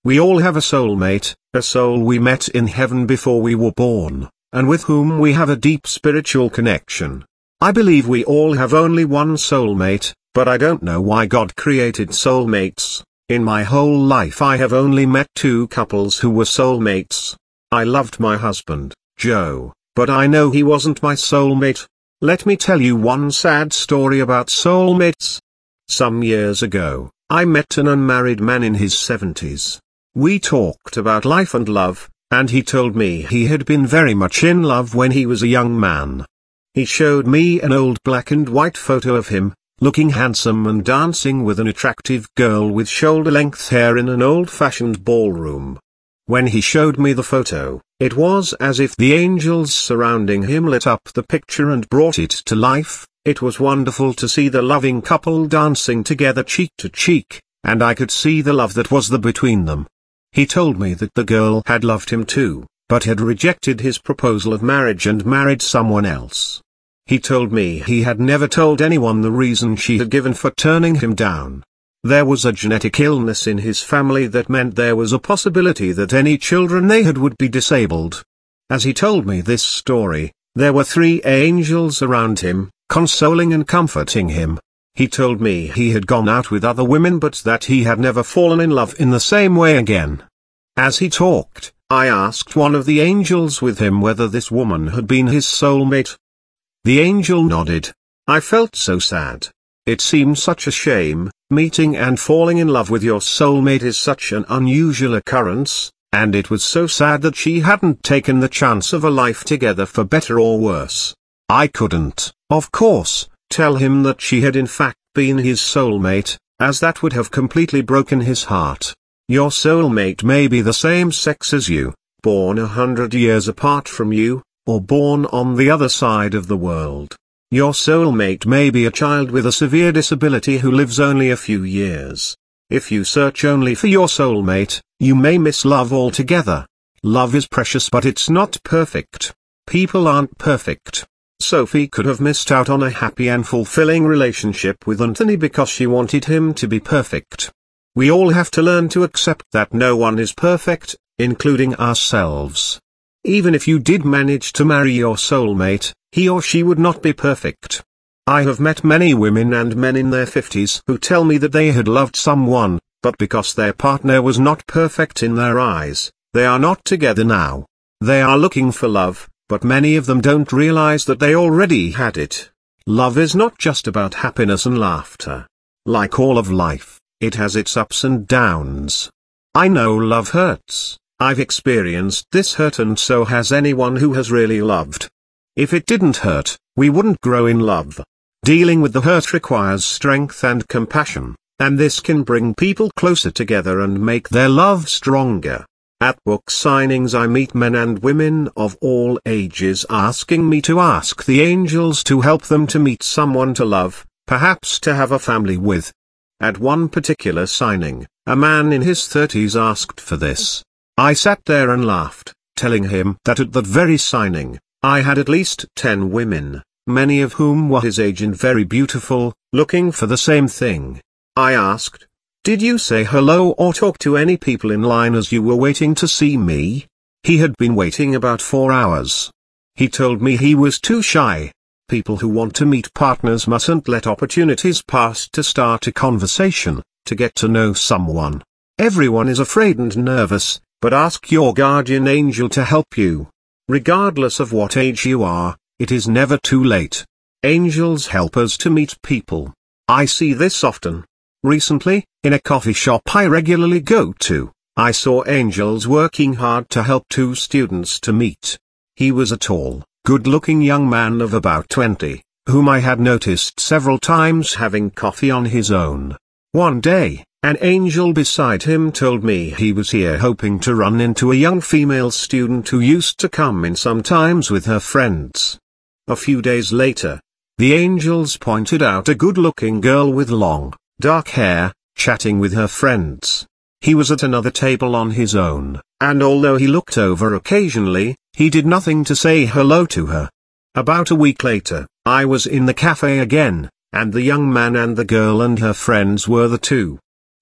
We all have a soulmate, a soul we met in heaven before we were born, and with whom we have a deep spiritual connection. I believe we all have only one soulmate, but I don't know why God created soulmates. In my whole life I have only met two couples who were soulmates. I loved my husband, Joe, but I know he wasn't my soulmate. Let me tell you one sad story about soulmates. Some years ago, I met an unmarried man in his 70s. We talked about life and love, and he told me he had been very much in love when he was a young man. He showed me an old black and white photo of him, looking handsome and dancing with an attractive girl with shoulder-length hair in an old-fashioned ballroom. When he showed me the photo, it was as if the angels surrounding him lit up the picture and brought it to life. It was wonderful to see the loving couple dancing together cheek to cheek, and I could see the love that was there between them. He told me that the girl had loved him too, but had rejected his proposal of marriage and married someone else. He told me he had never told anyone the reason she had given for turning him down. There was a genetic illness in his family that meant there was a possibility that any children they had would be disabled. As he told me this story, there were 3 angels around him, consoling and comforting him. He told me he had gone out with other women but that he had never fallen in love in the same way again. As he talked, I asked one of the angels with him whether this woman had been his soulmate. The angel nodded. I felt so sad. It seemed such a shame. Meeting and falling in love with your soulmate is such an unusual occurrence, and it was so sad that she hadn't taken the chance of a life together for better or worse. I couldn't, of course, tell him that she had in fact been his soulmate, as that would have completely broken his heart. Your soulmate may be the same sex as you, born 100 years apart from you, or born on the other side of the world. Your soulmate may be a child with a severe disability who lives only a few years. If you search only for your soulmate, you may miss love altogether. Love is precious but it's not perfect. People aren't perfect. Sophie could have missed out on a happy and fulfilling relationship with Anthony because she wanted him to be perfect. We all have to learn to accept that no one is perfect, including ourselves. Even if you did manage to marry your soulmate, he or she would not be perfect. I have met many women and men in their 50s who tell me that they had loved someone, but because their partner was not perfect in their eyes, they are not together now. They are looking for love, but many of them don't realize that they already had it. Love is not just about happiness and laughter. Like all of life, it has its ups and downs. I know love hurts. I've experienced this hurt and so has anyone who has really loved. If it didn't hurt, we wouldn't grow in love. Dealing with the hurt requires strength and compassion, and this can bring people closer together and make their love stronger. At book signings I meet men and women of all ages asking me to ask the angels to help them to meet someone to love, perhaps to have a family with. At one particular signing, a man in his 30s asked for this. I sat there and laughed, telling him that at that very signing, I had at least 10 women, many of whom were his age and very beautiful, looking for the same thing. I asked, "Did you say hello or talk to any people in line as you were waiting to see me?" He had been waiting about 4 hours. He told me he was too shy. People who want to meet partners mustn't let opportunities pass to start a conversation, to get to know someone. Everyone is afraid and nervous, but ask your guardian angel to help you. Regardless of what age you are, it is never too late. Angels help us to meet people. I see this often. Recently, in a coffee shop I regularly go to, I saw angels working hard to help 2 students to meet. He was a tall, good-looking young man of about 20, whom I had noticed several times having coffee on his own. One day, an angel beside him told me he was here hoping to run into a young female student who used to come in sometimes with her friends. A few days later, the angels pointed out a good-looking girl with long, dark hair, chatting with her friends. He was at another table on his own, and although he looked over occasionally, he did nothing to say hello to her. About a week later, I was in the cafe again, and the young man and the girl and her friends were the 2.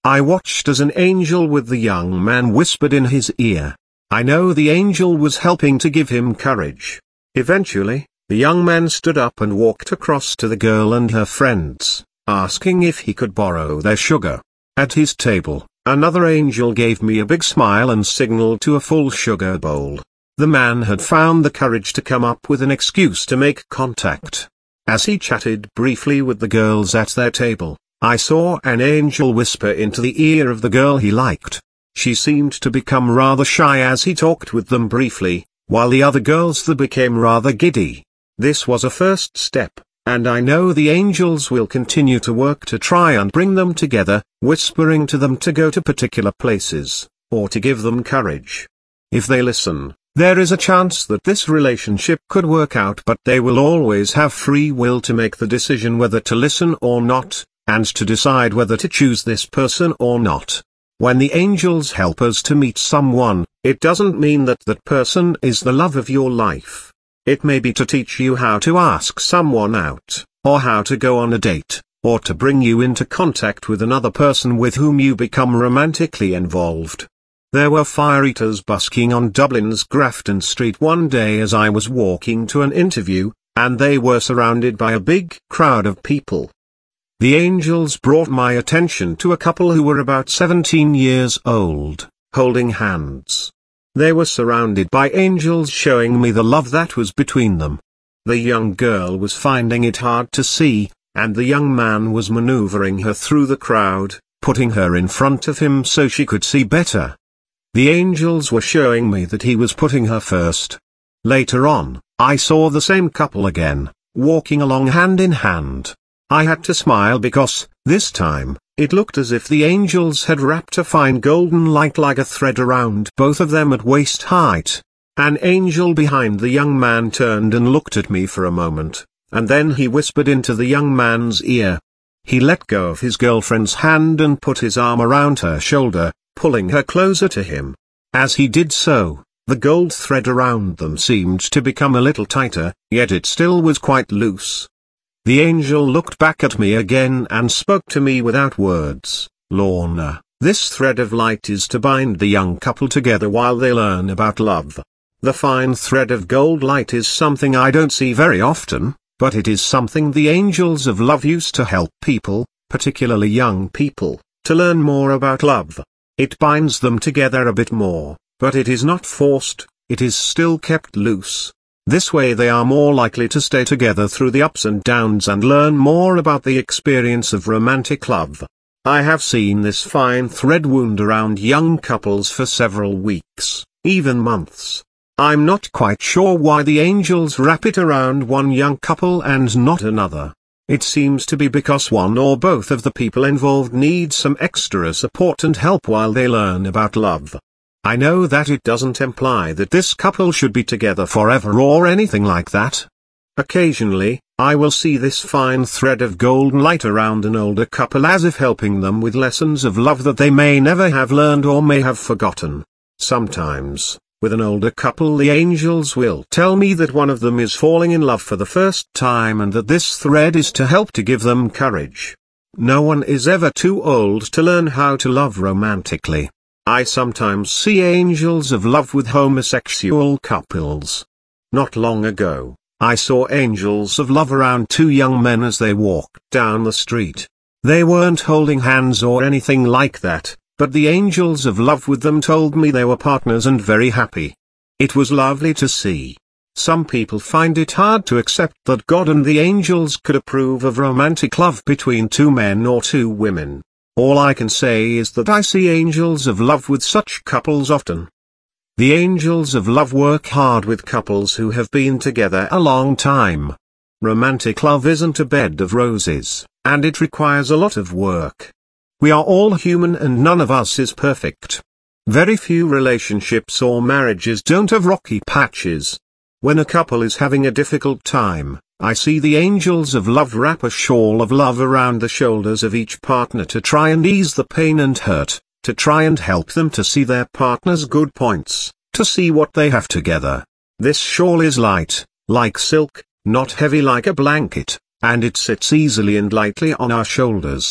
I watched as an angel with the young man whispered in his ear. I know the angel was helping to give him courage. Eventually, the young man stood up and walked across to the girl and her friends, asking if he could borrow their sugar. At his table, another angel gave me a big smile and signaled to a full sugar bowl. The man had found the courage to come up with an excuse to make contact. As he chatted briefly with the girls at their table, I saw an angel whisper into the ear of the girl he liked. She seemed to become rather shy as he talked with them briefly, while the other girls became rather giddy. This was a first step, and I know the angels will continue to work to try and bring them together, whispering to them to go to particular places, or to give them courage. If they listen, there is a chance that this relationship could work out, but they will always have free will to make the decision whether to listen or not, and to decide whether to choose this person or not. When the angels help us to meet someone, it doesn't mean that that person is the love of your life. It may be to teach you how to ask someone out, or how to go on a date, or to bring you into contact with another person with whom you become romantically involved. There were fire eaters busking on Dublin's Grafton Street one day as I was walking to an interview, and they were surrounded by a big crowd of people. The angels brought my attention to a couple who were about 17 years old, holding hands. They were surrounded by angels showing me the love that was between them. The young girl was finding it hard to see, and the young man was maneuvering her through the crowd, putting her in front of him so she could see better. The angels were showing me that he was putting her first. Later on, I saw the same couple again, walking along hand in hand. I had to smile because, this time, it looked as if the angels had wrapped a fine golden light like a thread around both of them at waist height. An angel behind the young man turned and looked at me for a moment, and then he whispered into the young man's ear. He let go of his girlfriend's hand and put his arm around her shoulder, pulling her closer to him. As he did so, the gold thread around them seemed to become a little tighter, yet it still was quite loose. The angel looked back at me again and spoke to me without words. Lorna, this thread of light is to bind the young couple together while they learn about love. The fine thread of gold light is something I don't see very often, but it is something the angels of love use to help people, particularly young people, to learn more about love. It binds them together a bit more, but it is not forced, it is still kept loose. This way they are more likely to stay together through the ups and downs and learn more about the experience of romantic love. I have seen this fine thread wound around young couples for several weeks, even months. I'm not quite sure why the angels wrap it around one young couple and not another. It seems to be because one or both of the people involved need some extra support and help while they learn about love. I know that it doesn't imply that this couple should be together forever or anything like that. Occasionally, I will see this fine thread of golden light around an older couple as if helping them with lessons of love that they may never have learned or may have forgotten. Sometimes, with an older couple, the angels will tell me that one of them is falling in love for the first time and that this thread is to help to give them courage. No one is ever too old to learn how to love romantically. I sometimes see angels of love with homosexual couples. Not long ago, I saw angels of love around two young men as they walked down the street. They weren't holding hands or anything like that, but the angels of love with them told me they were partners and very happy. It was lovely to see. Some people find it hard to accept that God and the angels could approve of romantic love between two men or two women. All I can say is that I see angels of love with such couples often. The angels of love work hard with couples who have been together a long time. Romantic love isn't a bed of roses, and it requires a lot of work. We are all human and none of us is perfect. Very few relationships or marriages don't have rocky patches. When a couple is having a difficult time, I see the angels of love wrap a shawl of love around the shoulders of each partner to try and ease the pain and hurt, to try and help them to see their partner's good points, to see what they have together. This shawl is light, like silk, not heavy like a blanket, and it sits easily and lightly on our shoulders.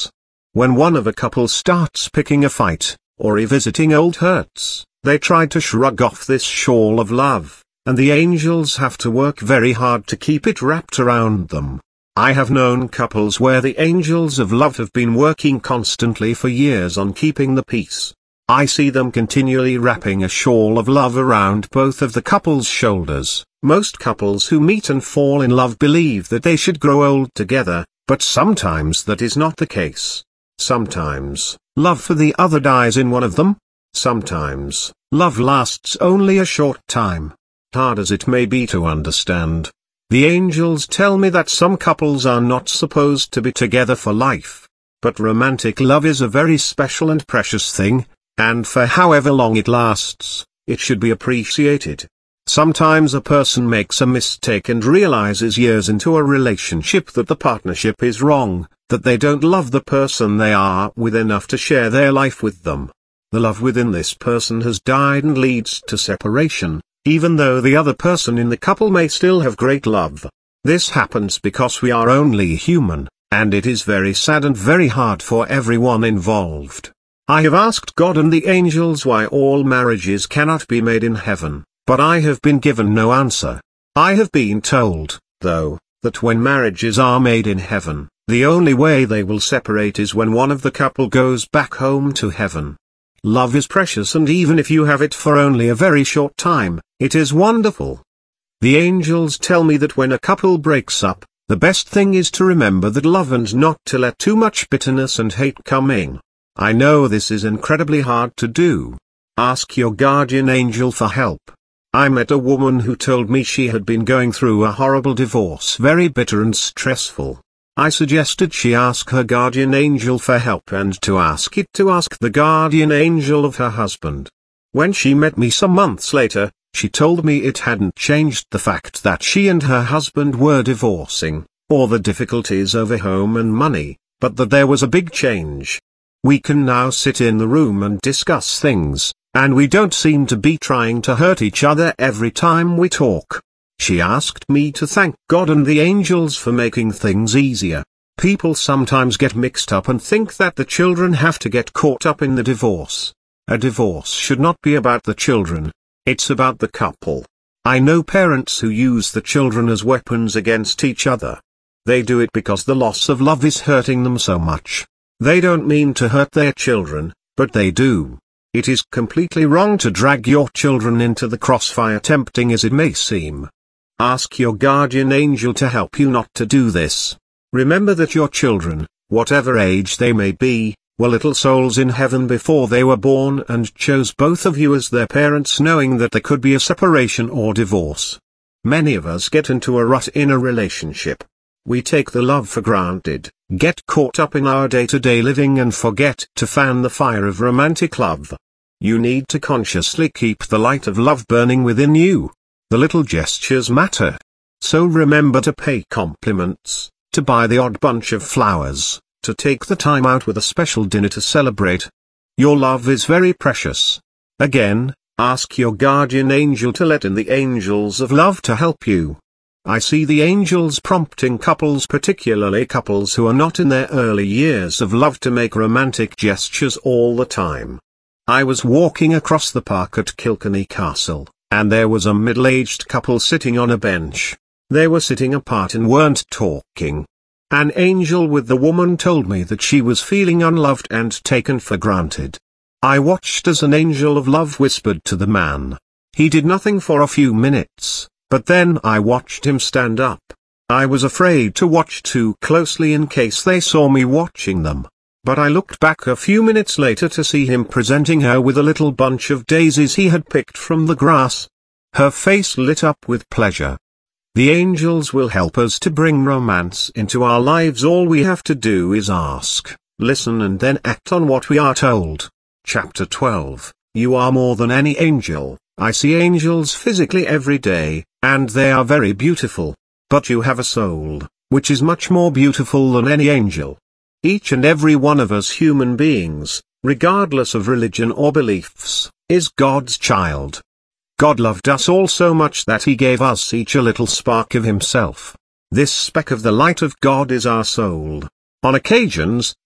When one of a couple starts picking a fight, or revisiting old hurts, they try to shrug off this shawl of love, and the angels have to work very hard to keep it wrapped around them. I have known couples where the angels of love have been working constantly for years on keeping the peace. I see them continually wrapping a shawl of love around both of the couple's shoulders. Most couples who meet and fall in love believe that they should grow old together, but sometimes that is not the case. Sometimes, love for the other dies in one of them. Sometimes, love lasts only a short time. Hard as it may be to understand, the angels tell me that some couples are not supposed to be together for life. But romantic love is a very special and precious thing, and for however long it lasts, it should be appreciated. Sometimes a person makes a mistake and realizes years into a relationship that the partnership is wrong, that they don't love the person they are with enough to share their life with them. The love within this person has died and leads to separation, even though the other person in the couple may still have great love. This happens because we are only human, and it is very sad and very hard for everyone involved. I have asked God and the angels why all marriages cannot be made in heaven, but I have been given no answer. I have been told, though, that when marriages are made in heaven, the only way they will separate is when one of the couple goes back home to heaven. Love is precious, and even if you have it for only a very short time, it is wonderful. The angels tell me that when a couple breaks up, the best thing is to remember that love and not to let too much bitterness and hate come in. I know this is incredibly hard to do. Ask your guardian angel for help. I met a woman who told me she had been going through a horrible divorce, very bitter and stressful. I suggested she ask her guardian angel for help and to ask the guardian angel of her husband. When she met me some months later, she told me it hadn't changed the fact that she and her husband were divorcing, or the difficulties over home and money, but that there was a big change. We can now sit in the room and discuss things, and we don't seem to be trying to hurt each other every time we talk. She asked me to thank God and the angels for making things easier. People sometimes get mixed up and think that the children have to get caught up in the divorce. A divorce should not be about the children. It's about the couple. I know parents who use the children as weapons against each other. They do it because the loss of love is hurting them so much. They don't mean to hurt their children, but they do. It is completely wrong to drag your children into the crossfire, tempting as it may seem. Ask your guardian angel to help you not to do this. Remember that your children, whatever age they may be, were little souls in heaven before they were born and chose both of you as their parents, knowing that there could be a separation or divorce. Many of us get into a rut in a relationship. We take the love for granted, get caught up in our day-to-day living and forget to fan the fire of romantic love. You need to consciously keep the light of love burning within you. The little gestures matter. So remember to pay compliments, to buy the odd bunch of flowers, to take the time out with a special dinner to celebrate. Your love is very precious. Again, ask your guardian angel to let in the angels of love to help you. I see the angels prompting couples, particularly couples who are not in their early years of love, to make romantic gestures all the time. I was walking across the park at Kilkenny Castle, and there was a middle-aged couple sitting on a bench. They were sitting apart and weren't talking. An angel with the woman told me that she was feeling unloved and taken for granted. I watched as an angel of love whispered to the man. He did nothing for a few minutes, but then I watched him stand up. I was afraid to watch too closely in case they saw me watching them. But I looked back a few minutes later to see him presenting her with a little bunch of daisies he had picked from the grass. Her face lit up with pleasure. The angels will help us to bring romance into our lives. All we have to do is ask, listen, and then act on what we are told. Chapter 12. You are more than any angel. I see angels physically every day, and they are very beautiful. But you have a soul, which is much more beautiful than any angel. Each and every one of us human beings, regardless of religion or beliefs, is God's child. God loved us all so much that he gave us each a little spark of himself. This speck of the light of God is our soul. On occasions,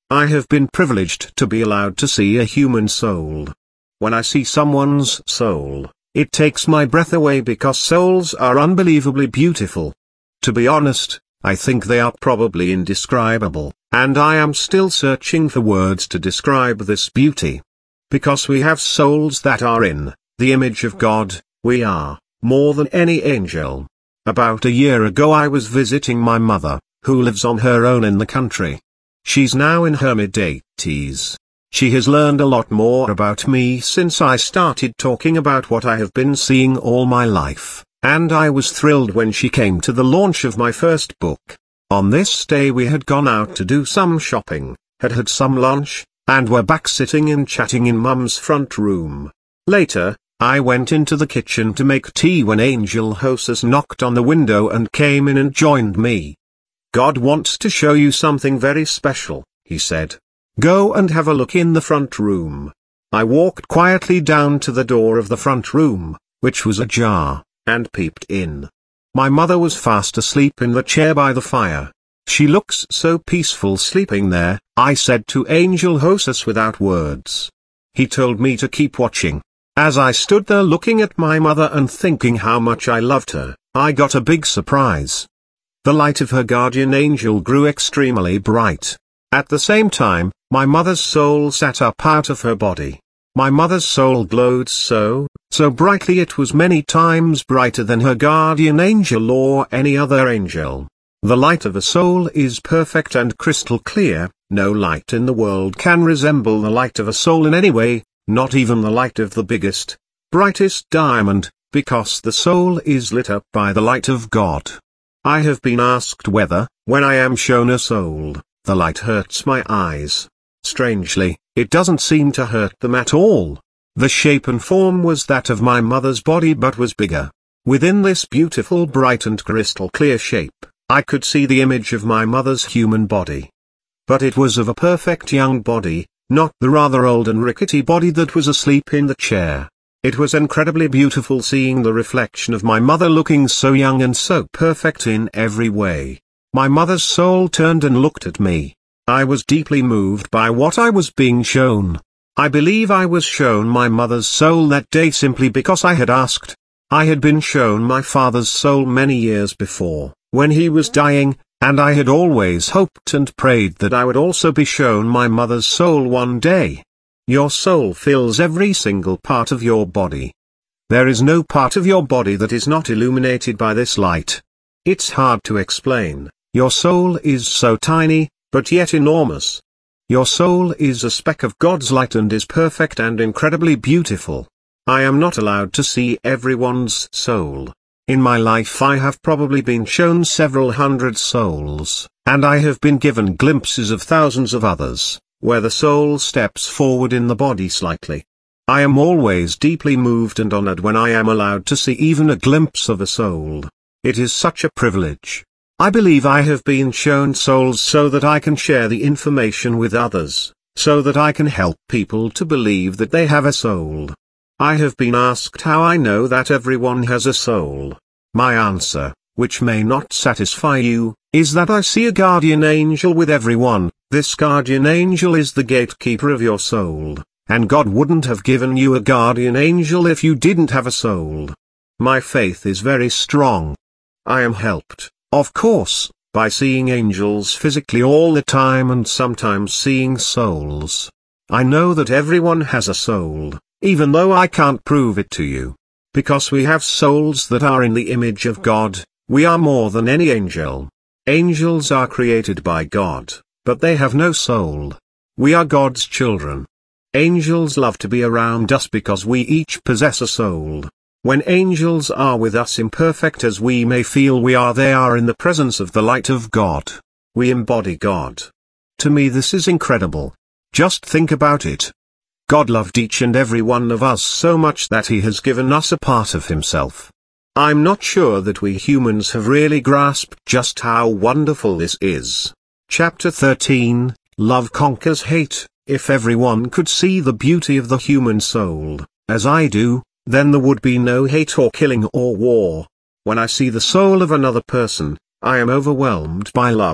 I have been privileged to be allowed to see a human soul. When I see someone's soul, it takes my breath away because souls are unbelievably beautiful. To be honest, I think they are probably indescribable, and I am still searching for words to describe this beauty. Because we have souls that are in the image of God, we are more than any angel. About a year ago I was visiting my mother, who lives on her own in the country. She's now in her mid-80s. She has learned a lot more about me since I started talking about what I have been seeing all my life, and I was thrilled when she came to the launch of my first book. On this day we had gone out to do some shopping, had some lunch, and were back sitting and chatting in Mum's front room. Later, I went into the kitchen to make tea when Angel Hostess knocked on the window and came in and joined me. "God wants to show you something very special," he said. "Go and have a look in the front room." I walked quietly down to the door of the front room, which was ajar, and peeped in. My mother was fast asleep in the chair by the fire. "She looks so peaceful sleeping there," I said to Angel Hostess without words. He told me to keep watching. As I stood there looking at my mother and thinking how much I loved her, I got a big surprise. The light of her guardian angel grew extremely bright. At the same time, my mother's soul sat up out of her body. My mother's soul glowed so brightly it was many times brighter than her guardian angel or any other angel. The light of a soul is perfect and crystal clear. No light in the world can resemble the light of a soul in any way, not even the light of the biggest, brightest diamond, because the soul is lit up by the light of God. I have been asked whether, when I am shown a soul, the light hurts my eyes. Strangely, it doesn't seem to hurt them at all. The shape and form was that of my mother's body but was bigger. Within this beautiful bright and crystal clear shape, I could see the image of my mother's human body. But it was of a perfect young body, not the rather old and rickety body that was asleep in the chair. It was incredibly beautiful seeing the reflection of my mother looking so young and so perfect in every way. My mother's soul turned and looked at me. I was deeply moved by what I was being shown. I believe I was shown my mother's soul that day simply because I had asked. I had been shown my father's soul many years before, when he was dying, and I had always hoped and prayed that I would also be shown my mother's soul one day. Your soul fills every single part of your body. There is no part of your body that is not illuminated by this light. It's hard to explain. Your soul is so tiny, but yet enormous. Your soul is a speck of God's light and is perfect and incredibly beautiful. I am not allowed to see everyone's soul. In my life I have probably been shown several hundred souls, and I have been given glimpses of thousands of others, where the soul steps forward in the body slightly. I am always deeply moved and honored when I am allowed to see even a glimpse of a soul. It is such a privilege. I believe I have been shown souls so that I can share the information with others, so that I can help people to believe that they have a soul. I have been asked how I know that everyone has a soul. My answer, which may not satisfy you, is that I see a guardian angel with everyone. This guardian angel is the gatekeeper of your soul, and God wouldn't have given you a guardian angel if you didn't have a soul. My faith is very strong. I am helped, of course, by seeing angels physically all the time and sometimes seeing souls. I know that everyone has a soul, even though I can't prove it to you. Because we have souls that are in the image of God, we are more than any angel. Angels are created by God, but they have no soul. We are God's children. Angels love to be around us because we each possess a soul. When angels are with us imperfect as we may feel we are, they are in the presence of the light of God. We embody God. To me this is incredible. Just think about it. God loved each and every one of us so much that he has given us a part of himself. I'm not sure that we humans have really grasped just how wonderful this is. Chapter 13, Love Conquers Hate. If everyone could see the beauty of the human soul, as I do, then there would be no hate or killing or war. When I see the soul of another person, I am overwhelmed by love.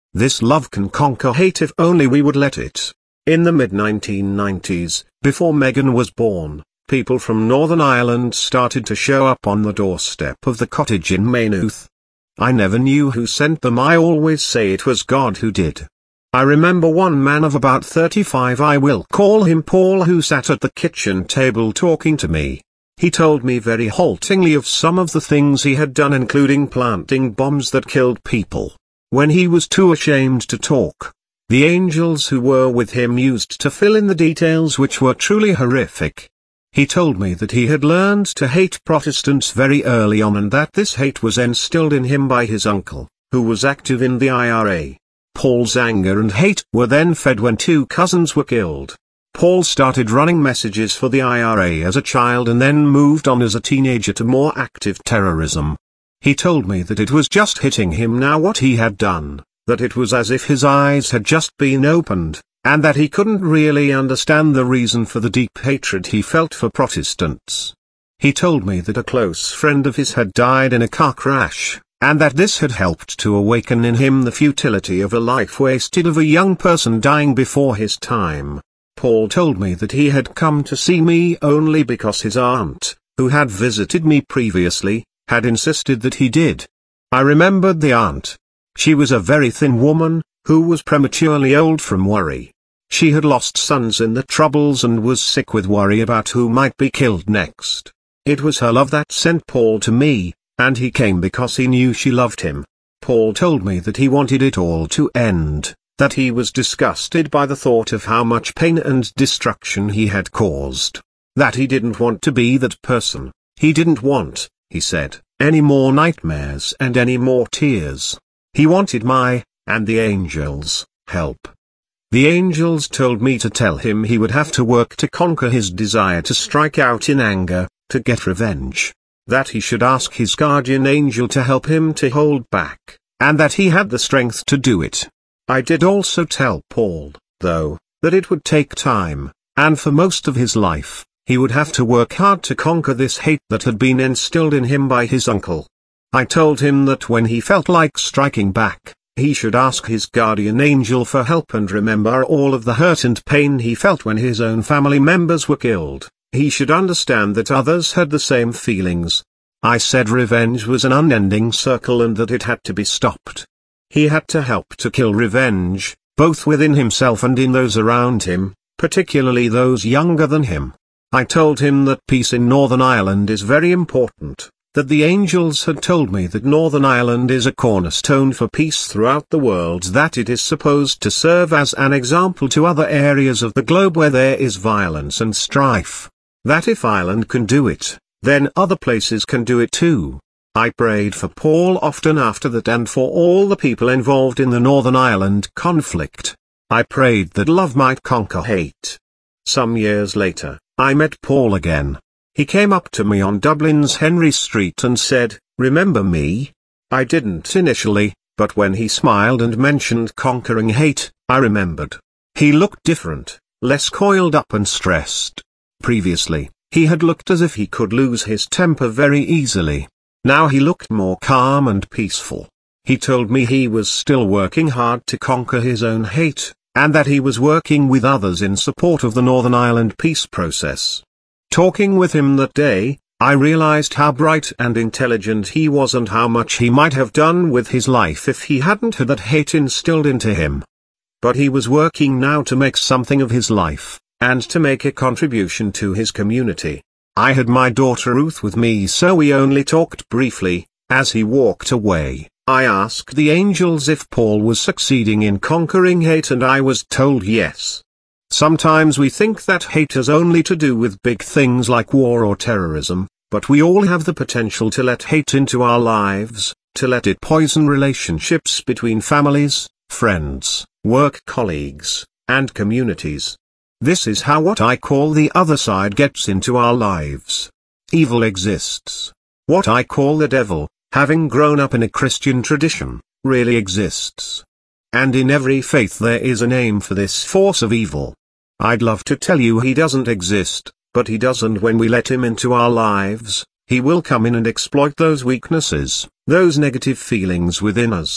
This love can conquer hate if only we would let it. In the mid-1990s, before Meghan was born, people from Northern Ireland started to show up on the doorstep of the cottage in Maynooth. I never knew who sent them. I always say it was God who did. I remember one man of about 35, I will call him Paul, who sat at the kitchen table talking to me. He told me very haltingly of some of the things he had done, including planting bombs that killed people. When he was too ashamed to talk, the angels who were with him used to fill in the details, which were truly horrific. He told me that he had learned to hate Protestants very early on, and that this hate was instilled in him by his uncle, who was active in the IRA. Paul's anger and hate were then fed when two cousins were killed. Paul started running messages for the IRA as a child and then moved on as a teenager to more active terrorism. He told me that it was just hitting him now what he had done, that it was as if his eyes had just been opened, and that he couldn't really understand the reason for the deep hatred he felt for Protestants. He told me that a close friend of his had died in a car crash, and that this had helped to awaken in him the futility of a life wasted, of a young person dying before his time. Paul told me that he had come to see me only because his aunt, who had visited me previously, had insisted that he did. I remembered the aunt. She was a very thin woman, who was prematurely old from worry. She had lost sons in the Troubles and was sick with worry about who might be killed next. It was her love that sent Paul to me, and he came because he knew she loved him. Paul told me that he wanted it all to end, that he was disgusted by the thought of how much pain and destruction he had caused, that he didn't want to be that person. He didn't want, he said, any more nightmares and any more tears. He wanted my, and the angels', help. The angels told me to tell him he would have to work to conquer his desire to strike out in anger, to get revenge. That he should ask his guardian angel to help him to hold back, and that he had the strength to do it. I did also tell Paul, though, that it would take time, and for most of his life, he would have to work hard to conquer this hate that had been instilled in him by his uncle. I told him that when he felt like striking back, he should ask his guardian angel for help and remember all of the hurt and pain he felt when his own family members were killed. He should understand that others had the same feelings. I said revenge was an unending circle and that it had to be stopped. He had to help to kill revenge, both within himself and in those around him, particularly those younger than him. I told him that peace in Northern Ireland is very important, that the angels had told me that Northern Ireland is a cornerstone for peace throughout the world, that it is supposed to serve as an example to other areas of the globe where there is violence and strife. That if Ireland can do it, then other places can do it too. I prayed for Paul often after that and for all the people involved in the Northern Ireland conflict. I prayed that love might conquer hate. Some years later, I met Paul again. He came up to me on Dublin's Henry Street and said, "Remember me?" I didn't initially, but when he smiled and mentioned conquering hate, I remembered. He looked different, less coiled up and stressed. Previously, he had looked as if he could lose his temper very easily. Now he looked more calm and peaceful. He told me he was still working hard to conquer his own hate, and that he was working with others in support of the Northern Ireland peace process. Talking with him that day, I realized how bright and intelligent he was and how much he might have done with his life if he hadn't had that hate instilled into him. But he was working now to make something of his life, and to make a contribution to his community. I had my daughter Ruth with me, so we only talked briefly. As he walked away, I asked the angels if Paul was succeeding in conquering hate, and I was told yes. Sometimes we think that hate has only to do with big things like war or terrorism, but we all have the potential to let hate into our lives, to let it poison relationships between families, friends, work colleagues, and communities. This is how what I call the other side gets into our lives. Evil exists. What I call the devil, having grown up in a Christian tradition, really exists. And in every faith there is a name for this force of evil. I'd love to tell you he doesn't exist, but he does, and when we let him into our lives, he will come in and exploit those weaknesses, those negative feelings within us.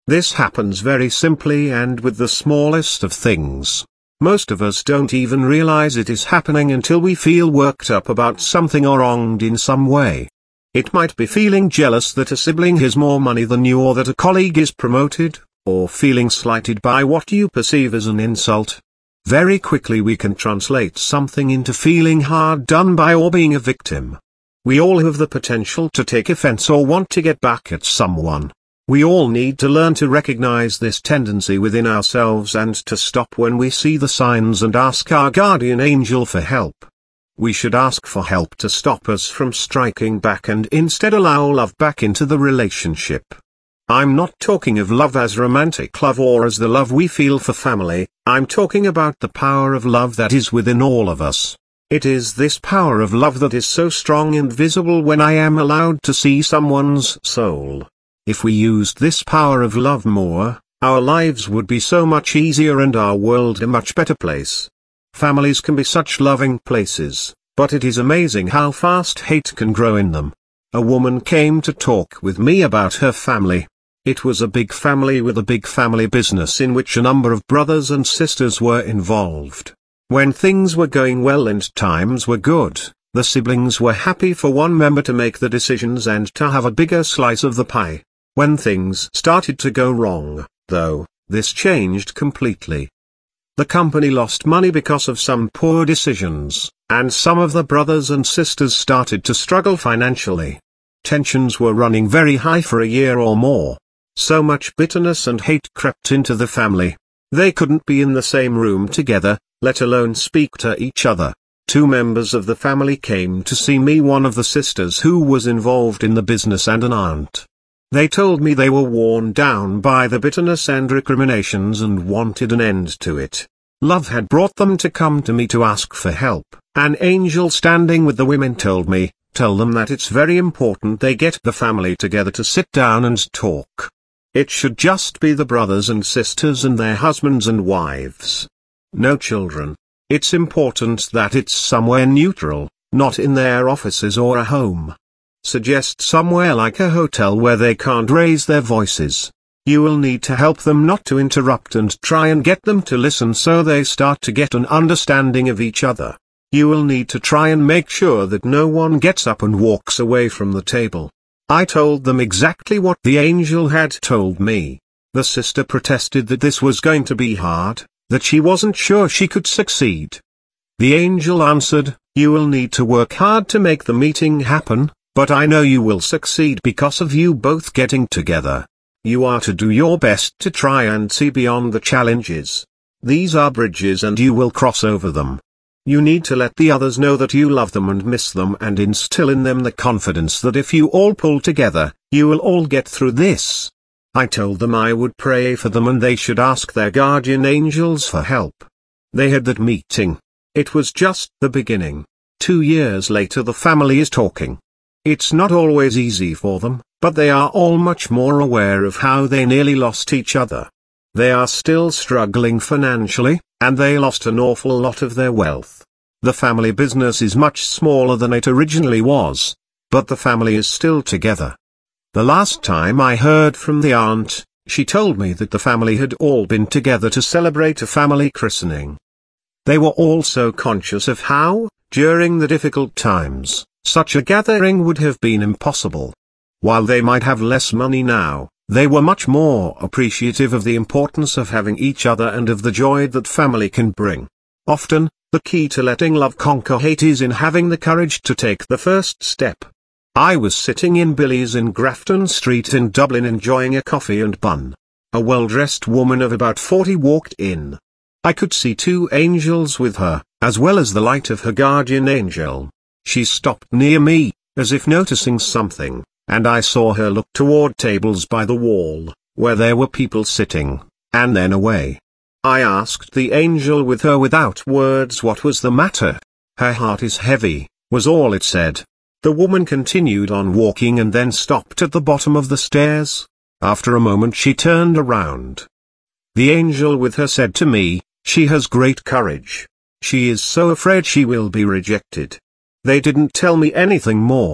This happens very simply and with the smallest of things. Most of us don't even realize it is happening until we feel worked up about something or wronged in some way. It might be feeling jealous that a sibling has more money than you, or that a colleague is promoted, or feeling slighted by what you perceive as an insult. Very quickly we can translate something into feeling hard done by or being a victim. We all have the potential to take offense or want to get back at someone. We all need to learn to recognize this tendency within ourselves and to stop when we see the signs and ask our guardian angel for help. We should ask for help to stop us from striking back and instead allow love back into the relationship. I'm not talking of love as romantic love or as the love we feel for family. I'm talking about the power of love that is within all of us. It is this power of love that is so strong and visible when I am allowed to see someone's soul. If we used this power of love more, our lives would be so much easier and our world a much better place. Families can be such loving places, but it is amazing how fast hate can grow in them. A woman came to talk with me about her family. It was a big family with a big family business in which a number of brothers and sisters were involved. When things were going well and times were good, the siblings were happy for one member to make the decisions and to have a bigger slice of the pie. When things started to go wrong, though, this changed completely. The company lost money because of some poor decisions, and some of the brothers and sisters started to struggle financially. Tensions were running very high for a year or more. So much bitterness and hate crept into the family. They couldn't be in the same room together, let alone speak to each other. Two members of the family came to see me, one of the sisters who was involved in the business and an aunt. They told me they were worn down by the bitterness and recriminations and wanted an end to it. Love had brought them to come to me to ask for help. An angel standing with the women told me, tell them that it's very important they get the family together to sit down and talk. It should just be the brothers and sisters and their husbands and wives. No children. It's important that it's somewhere neutral, not in their offices or a home. Suggest somewhere like a hotel where they can't raise their voices. You will need to help them not to interrupt and try and get them to listen so they start to get an understanding of each other. You will need to try and make sure that no one gets up and walks away from the table. I told them exactly what the angel had told me. The sister protested that this was going to be hard, that she wasn't sure she could succeed. The angel answered, you will need to work hard to make the meeting happen, but I know you will succeed because of you both getting together. You are to do your best to try and see beyond the challenges. These are bridges and you will cross over them. You need to let the others know that you love them and miss them and instill in them the confidence that if you all pull together, you will all get through this. I told them I would pray for them and they should ask their guardian angels for help. They had that meeting. It was just the beginning. 2 years later the family is talking. It's not always easy for them, but they are all much more aware of how they nearly lost each other. They are still struggling financially, and they lost an awful lot of their wealth. The family business is much smaller than it originally was, but the family is still together. The last time I heard from the aunt, she told me that the family had all been together to celebrate a family christening. They were also conscious of how, during the difficult times, such a gathering would have been impossible. While they might have less money now, they were much more appreciative of the importance of having each other and of the joy that family can bring. Often, the key to letting love conquer hate is in having the courage to take the first step. I was sitting in Billy's in Grafton Street in Dublin enjoying a coffee and bun. A well-dressed woman of about 40 walked in. I could see 2 angels with her, as well as the light of her guardian angel. She stopped near me, as if noticing something, and I saw her look toward tables by the wall, where there were people sitting, and then away. I asked the angel with her without words what was the matter. Her heart is heavy, was all it said. The woman continued on walking and then stopped at the bottom of the stairs. After a moment she turned around. The angel with her said to me, she has great courage. She is so afraid she will be rejected. They didn't tell me anything more.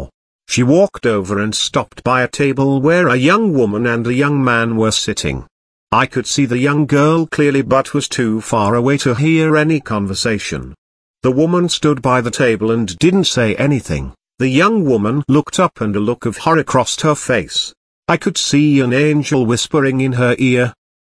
She walked over and stopped by a table where a young woman and a young man were sitting. I could see the young girl clearly but was too far away to hear any conversation. The woman stood by the table and didn't say anything. The young woman looked up and a look of horror crossed her face. I could see an angel whispering in her ear,